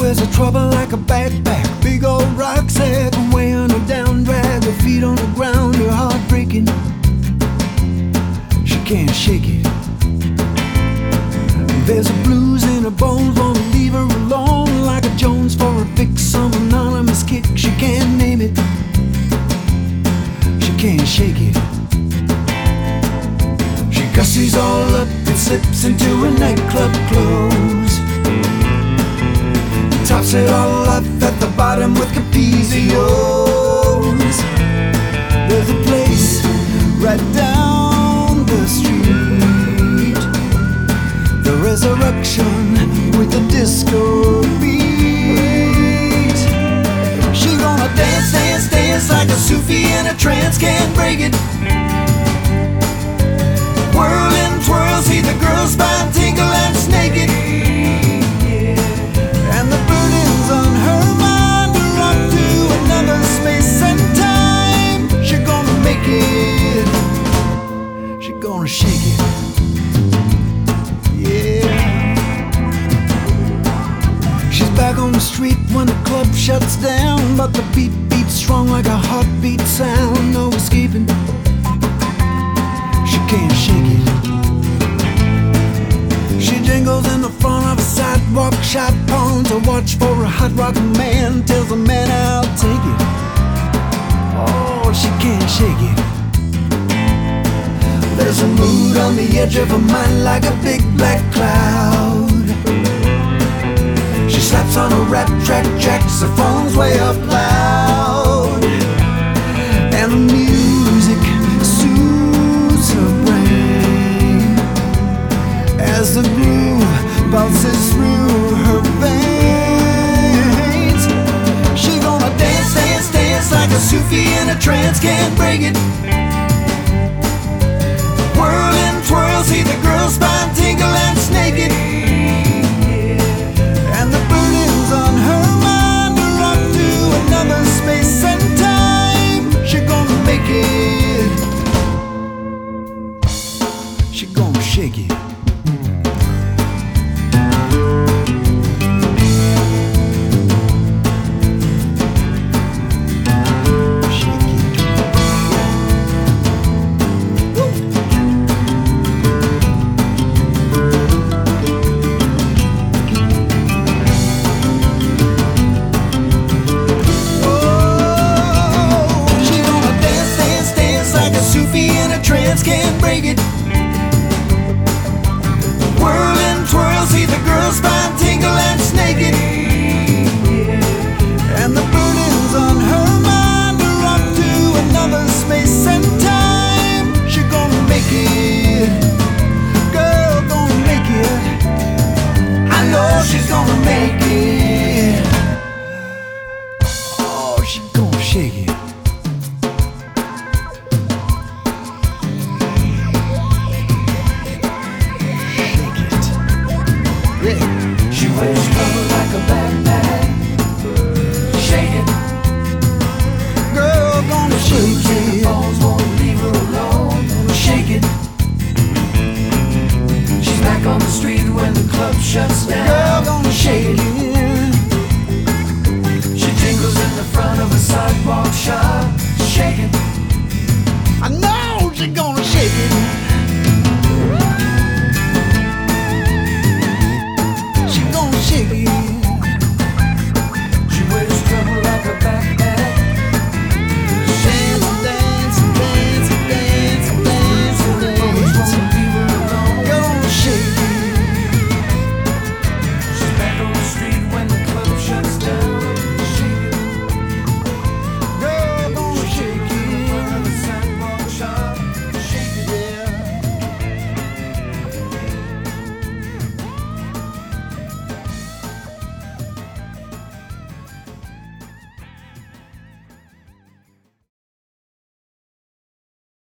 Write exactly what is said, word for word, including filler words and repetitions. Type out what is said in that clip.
wears her trouble like a backpack, big old rucksack, weighing her down, drag her feet on the ground, her heart breaking. She can't shake it. There's a blues in her bones, wanna leave her alone, like a Jones for a fix, some anonymous kick. She can't name it. She can't shake it. She gussies all up and slips into her nightclub clothes, tops it all up at the bottom with Capizios. There's a place right down the street, the Resurrection with the disco beat. She gonna dance, dance, dance like a Sufi in a trance, can't break it. Whirl and twirl, see the girls spine tingle and snake it. And the burdens on her mind are up to another space and time. She gonna make it. She gonna shake it. Back on the street when the club shuts down, but the beat beats strong like a heartbeat sound, no escaping. She can't shake it. She jingles in the front of a sidewalk shop, on to watch for a hot rockin' man, tells the man I'll take it. Oh, she can't shake it. There's a mood on the edge of her mind like a big black cloud. She slaps on a rap track, jacks her phone's way up loud, and the music soothes her brain as the groove pulses through her veins. She gonna dance, dance, dance like a Sufi in a trance, can't break it. Whirl and twirl, see the girls spine tingle and snake it. And the burdens on her mind are up to another space and time. She gonna make it. She gonna shake it. Can't break it. Whirl and twirl, see the girls spine tingle and snake it. And the burdens on her mind are up to another space and time. She gonna make it. Girl gonna make it. I know she's gonna make it. Oh, she gonna shake it. She wears trouble like a backpack. Shake it. Girl, gonna shake it. The balls won't leave her alone. Shake it. She's back on the street when the club shuts down. Girl, gonna shake it. She jingles in the front of a sidewalk shop.